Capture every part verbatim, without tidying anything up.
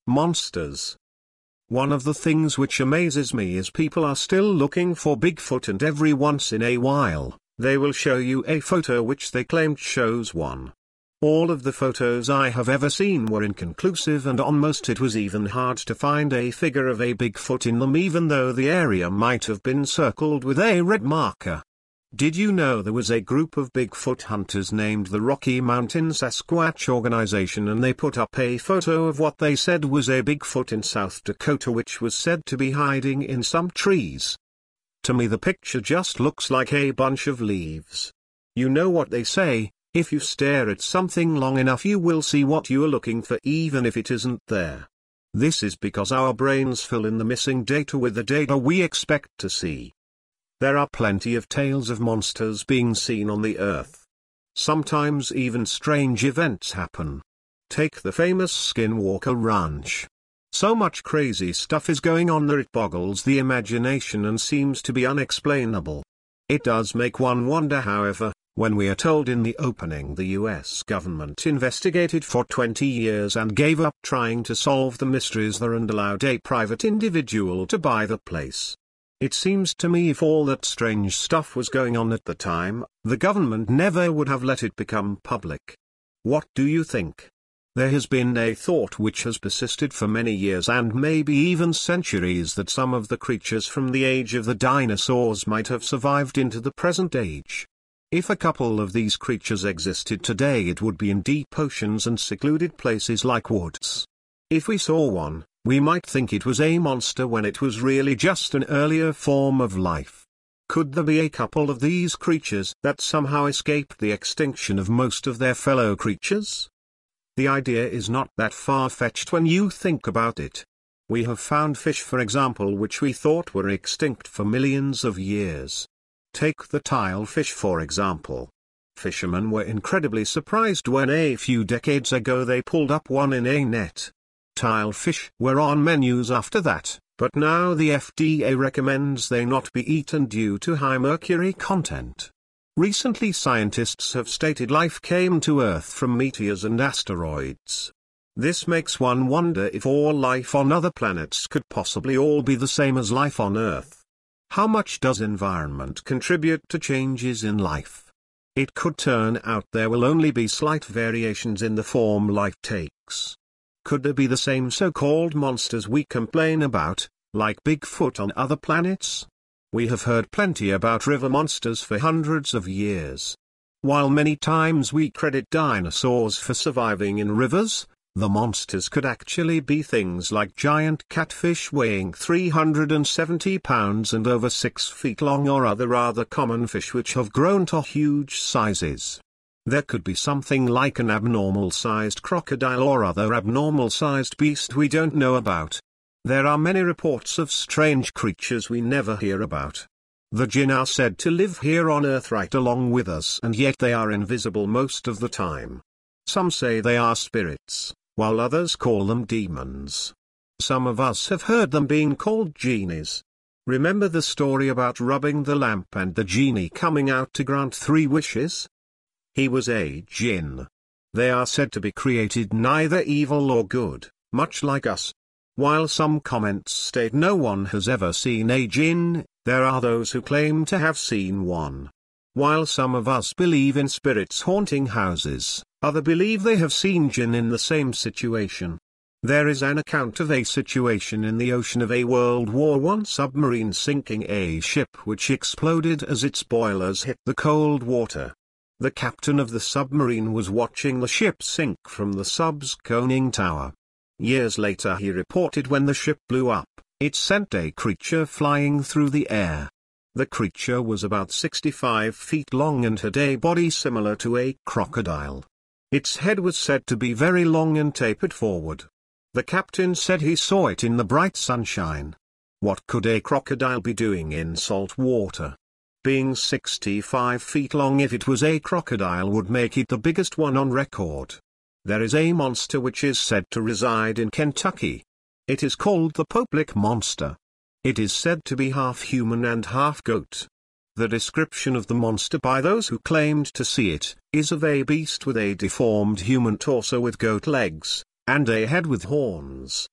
Monsters. One of the things which amazes me is people are still looking for Bigfoot, and every once in a while, they will show you a photo which they claimed shows one. All of the photos I have ever seen were inconclusive, and on most it was even hard to find a figure of a Bigfoot in them, even though the area might have been circled with a red marker. Did you know there was a group of Bigfoot hunters named the Rocky Mountain Sasquatch Organization, and they put up a photo of what they said was a Bigfoot in South Dakota, which was said to be hiding in some trees? To me the picture just looks like a bunch of leaves. You know what they say, if you stare at something long enough you will see what you are looking for, even if it isn't there. This is because our brains fill in the missing data with the data we expect to see. There are plenty of tales of monsters being seen on the earth. Sometimes even strange events happen. Take the famous Skinwalker Ranch. So much crazy stuff is going on there it boggles the imagination and seems to be unexplainable. It does make one wonder, however, when we are told in the opening the U S government investigated for twenty years and gave up trying to solve the mysteries there and allowed a private individual to buy the place. It seems to me if all that strange stuff was going on at the time, the government never would have let it become public. What do you think? There has been a thought which has persisted for many years and maybe even centuries that some of the creatures from the age of the dinosaurs might have survived into the present age. If a couple of these creatures existed today, it would be in deep oceans and secluded places like woods. If we saw one, we might think it was a monster when it was really just an earlier form of life. Could there be a couple of these creatures that somehow escaped the extinction of most of their fellow creatures? The idea is not that far-fetched when you think about it. We have found fish, for example, which we thought were extinct for millions of years. Take the tilefish for example. Fishermen were incredibly surprised when a few decades ago they pulled up one in a net. Tilefish were on menus after that, but now the F D A recommends they not be eaten due to high mercury content. Recently scientists have stated life came to Earth from meteors and asteroids. This makes one wonder if all life on other planets could possibly all be the same as life on Earth. How much does environment contribute to changes in life? It could turn out there will only be slight variations in the form life takes. Could there be the same so-called monsters we complain about, like Bigfoot on other planets? We have heard plenty about river monsters for hundreds of years. While many times we credit dinosaurs for surviving in rivers, the monsters could actually be things like giant catfish weighing three hundred seventy pounds and over six feet long, or other rather common fish which have grown to huge sizes. There could be something like an abnormal-sized crocodile or other abnormal-sized beast we don't know about. There are many reports of strange creatures we never hear about. The jinn are said to live here on Earth right along with us, and yet they are invisible most of the time. Some say they are spirits, while others call them demons. Some of us have heard them being called genies. Remember the story about rubbing the lamp and the genie coming out to grant three wishes? He was a jinn. They are said to be created neither evil or good, much like us. While some comments state no one has ever seen a jinn, there are those who claim to have seen one. While some of us believe in spirits haunting houses, others believe they have seen jinn in the same situation. There is an account of a situation in the ocean of a World War One submarine sinking a ship which exploded as its boilers hit the cold water. The captain of the submarine was watching the ship sink from the sub's conning tower. Years later he reported when the ship blew up, it sent a creature flying through the air. The creature was about sixty-five feet long and had a body similar to a crocodile. Its head was said to be very long and tapered forward. The captain said he saw it in the bright sunshine. What could a crocodile be doing in salt water? Being sixty-five feet long, if it was a crocodile, would make it the biggest one on record. There is a monster which is said to reside in Kentucky. It is called the Poplick Monster. It is said to be half human and half goat. The description of the monster by those who claimed to see it, is of a beast with a deformed human torso with goat legs, and a head with horns.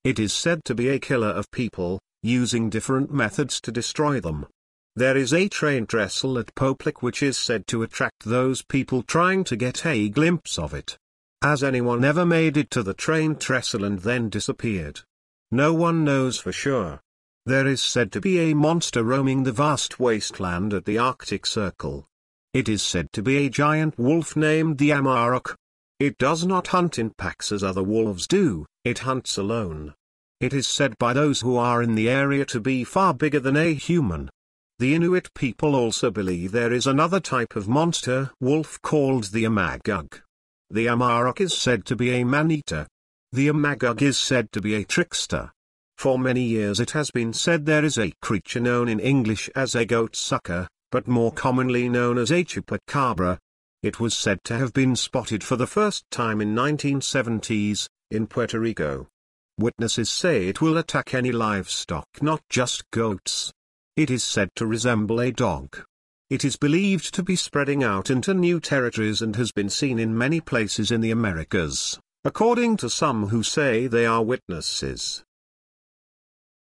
It is said to be a killer of people, using different methods to destroy them. There is a train trestle at Popelik which is said to attract those people trying to get a glimpse of it. Has anyone ever made it to the train trestle and then disappeared? No one knows for sure. There is said to be a monster roaming the vast wasteland at the Arctic Circle. It is said to be a giant wolf named the Amarok. It does not hunt in packs as other wolves do, it hunts alone. It is said by those who are in the area to be far bigger than a human. The Inuit people also believe there is another type of monster wolf called the Amagug. The Amarok is said to be a man-eater. The Amagug is said to be a trickster. For many years it has been said there is a creature known in English as a goat-sucker, but more commonly known as a chupacabra. It was said to have been spotted for the first time in nineteen seventies, in Puerto Rico. Witnesses say it will attack any livestock, not just goats. It is said to resemble a dog. It is believed to be spreading out into new territories and has been seen in many places in the Americas, according to some who say they are witnesses.